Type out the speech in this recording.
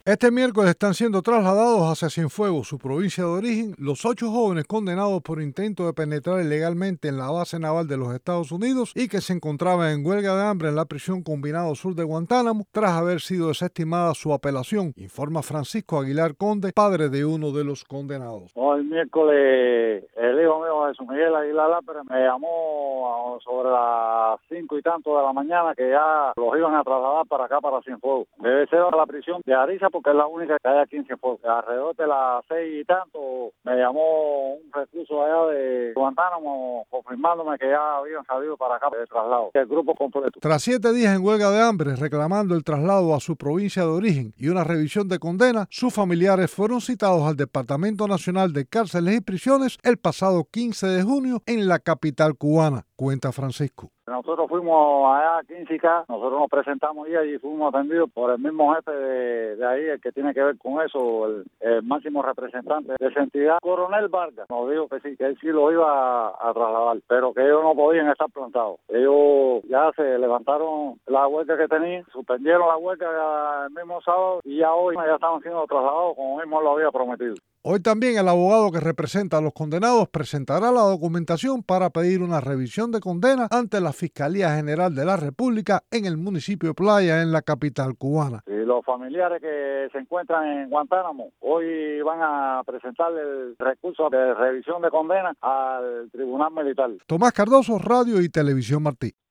Este miércoles están siendo trasladados hacia Cienfuegos, su provincia de origen, los 8 jóvenes condenados por intento de penetrar ilegalmente en la base naval de los Estados Unidos y que se encontraban en huelga de hambre en la prisión combinado sur de Guantánamo tras haber sido desestimada su apelación, informa Francisco Aguilar Conde, padre de uno de los condenados. El miércoles el hijo mío Jesús Miguel Aguilar Pérez me llamó sobre las 5 y tanto de la mañana que ya los iban a trasladar para acá, para Cienfuegos. Debe ser a la prisión de Ariza porque es la única que hay aquí en Cienfuegos. Alrededor de las 6 y tanto me llamó un recluso allá de Guantánamo confirmándome que ya habían salido para acá de traslado, el grupo completo. Tras 7 días en huelga de hambre reclamando el traslado a su provincia de origen y una revisión de condena, sus familiares fueron citados al Departamento Nacional de Cárceles y Prisiones el pasado 15 de junio en la capital cubana, cuenta Francisco. Nosotros fuimos allá a 15K, nosotros nos presentamos y allí fuimos atendidos por el mismo jefe de ahí, el que tiene que ver con eso, el máximo representante de esa entidad, Coronel Vargas. Nos dijo que sí, que él sí lo iba a trasladar, pero que ellos no podían estar plantados. Ellos ya se levantaron la huelga que tenían, suspendieron la huelga el mismo sábado y ya hoy ya estaban siendo trasladados como mismo lo había prometido. Hoy también el abogado que representa a los condenados presentará la documentación para pedir una revisión de condena ante la Fiscalía General de la República en el municipio de Playa, en la capital cubana. Y los familiares que se encuentran en Guantánamo hoy van a presentar el recurso de revisión de condena al Tribunal Militar. Tomás Cardoso, Radio y Televisión Martí.